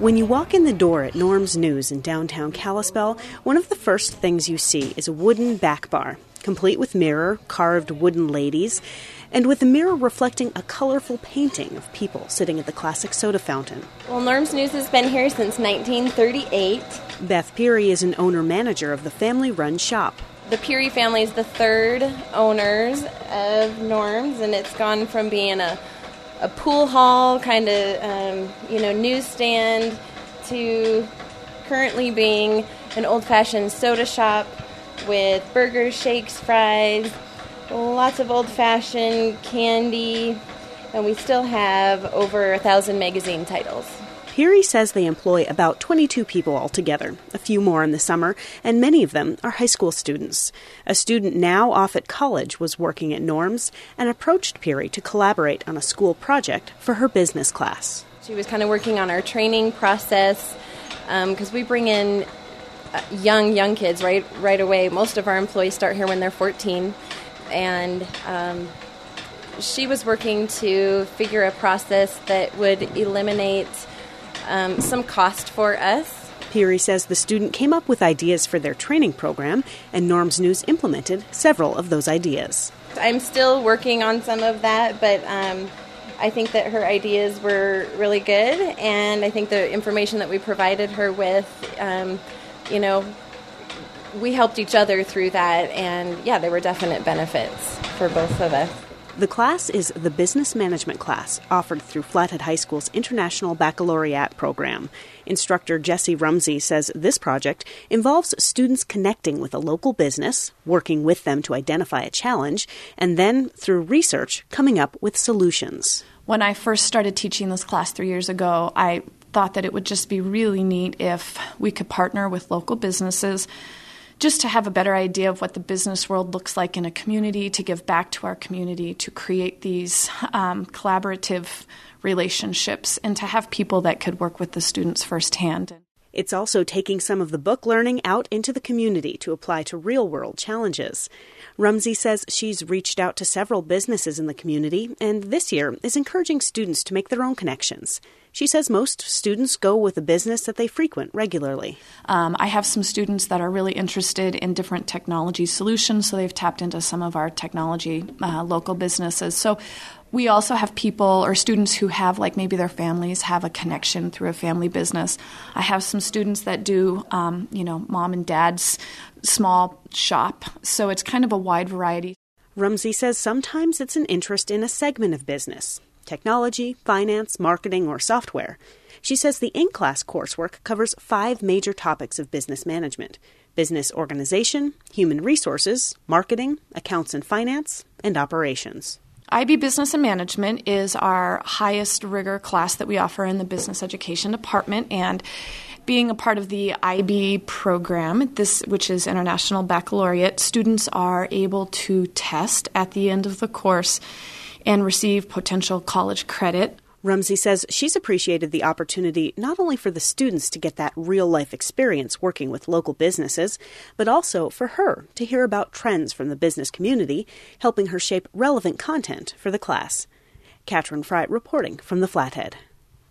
When you walk in the door at Norm's News in downtown Kalispell, one of the first things you see is a wooden back bar, complete with mirror, carved wooden ladies, and with a mirror reflecting a colorful painting of people sitting at the classic soda fountain. Well, Norm's News has been here since 1938. Beth Peary is an owner-manager of the family-run shop. The Peary family is the third owners of Norm's, and it's gone from being a pool hall kind of, newsstand to currently being an old-fashioned soda shop with burgers, shakes, fries, lots of old-fashioned candy, and we still have over 1,000 magazine titles. Peary says they employ about 22 people altogether, a few more in the summer, and many of them are high school students. A student now off at college was working at Norm's and approached Peary to collaborate on a school project for her business class. She was kind of working on our training process because we bring in young kids right away. Most of our employees start here when they're 14, and she was working to figure a process that would eliminate some cost for us. Peary says the student came up with ideas for their training program, and Norm's News implemented several of those ideas. I'm still working on some of that, but I think that her ideas were really good, and I think the information that we provided her with, we helped each other through that, and there were definite benefits for both of us. The class is the business management class offered through Flathead High School's International Baccalaureate program. Instructor Jesse Rumsey says this project involves students connecting with a local business, working with them to identify a challenge, and then, through research, coming up with solutions. When I first started teaching this class 3 years ago, I thought that it would just be really neat if we could partner with local businesses just to have a better idea of what the business world looks like in a community, to give back to our community, to create these collaborative relationships, and to have people that could work with the students firsthand. It's also taking some of the book learning out into the community to apply to real-world challenges. Rumsey says she's reached out to several businesses in the community, and this year is encouraging students to make their own connections. She says most students go with a business that they frequent regularly. I have some students that are really interested in different technology solutions, so they've tapped into some of our technology local businesses. So we also have people or students who have, like maybe their families have a connection through a family business. I have some students that do, mom and dad's small shop. So it's kind of a wide variety. Rumsey says sometimes it's an interest in a segment of business: technology, finance, marketing, or software. She says the in-class coursework covers 5 major topics of business management: business organization, human resources, marketing, accounts and finance, and operations. IB Business and Management is our highest rigor class that we offer in the business education department, and being a part of the IB program, which is International Baccalaureate, students are able to test at the end of the course and receive potential college credit. Rumsey says she's appreciated the opportunity not only for the students to get that real-life experience working with local businesses, but also for her to hear about trends from the business community, helping her shape relevant content for the class. Katrin Freit reporting from the Flathead.